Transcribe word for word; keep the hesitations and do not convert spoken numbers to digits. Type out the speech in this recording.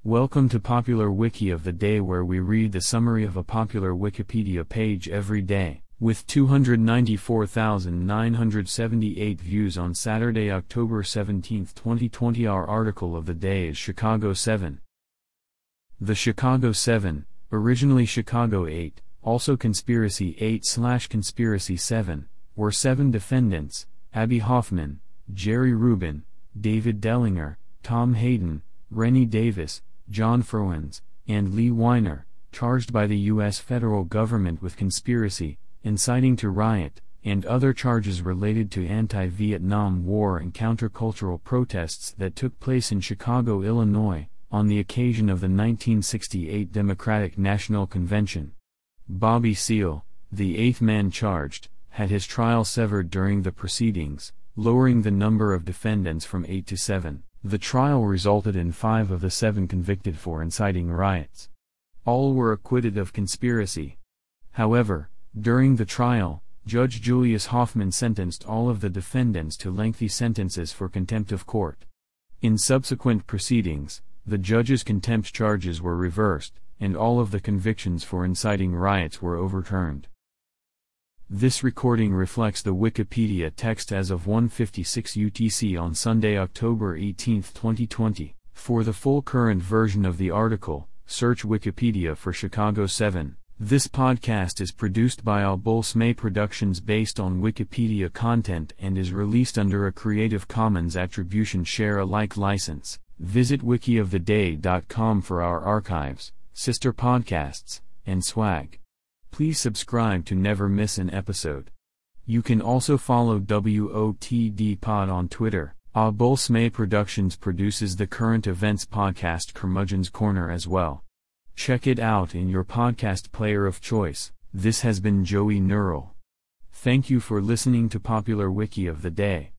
Welcome to Popular Wiki of the Day, where we read the summary of a popular Wikipedia page every day. With two hundred ninety-four thousand nine hundred seventy-eight views on Saturday, October seventeenth, twenty twenty, our article of the day is Chicago seven. The Chicago seven, originally Chicago eight, also Conspiracy eight slash Conspiracy seven, were seven defendants: Abbie Hoffman, Jerry Rubin, David Dellinger, Tom Hayden, Rennie Davis, John Furwins, and Lee Weiner, charged by the U S federal government with conspiracy, inciting to riot, and other charges related to anti-Vietnam War and countercultural protests that took place in Chicago, Illinois, on the occasion of the nineteen sixty-eight Democratic National Convention. Bobby Seale, the eighth man charged, had his trial severed during the proceedings, lowering the number of defendants from eight to seven. The trial resulted in five of the seven convicted for inciting riots. All were acquitted of conspiracy. However, during the trial, Judge Julius Hoffman sentenced all of the defendants to lengthy sentences for contempt of court. In subsequent proceedings, the judge's contempt charges were reversed, and all of the convictions for inciting riots were overturned. This recording reflects the Wikipedia text as of one fifty-six U T C on Sunday, October eighteenth, twenty twenty. For the full current version of the article, search Wikipedia for Chicago seven. This podcast is produced by Al Bolsme Productions based on Wikipedia content and is released under a Creative Commons Attribution Share Alike license. Visit wiki of the day dot com for our archives, sister podcasts, and swag. Please subscribe to never miss an episode. You can also follow W O T D Pod on Twitter. Al Bolsme Productions produces the current events podcast Curmudgeon's Corner as well. Check it out in your podcast player of choice. This has been Joey Neural. Thank you for listening to Popular Wiki of the Day.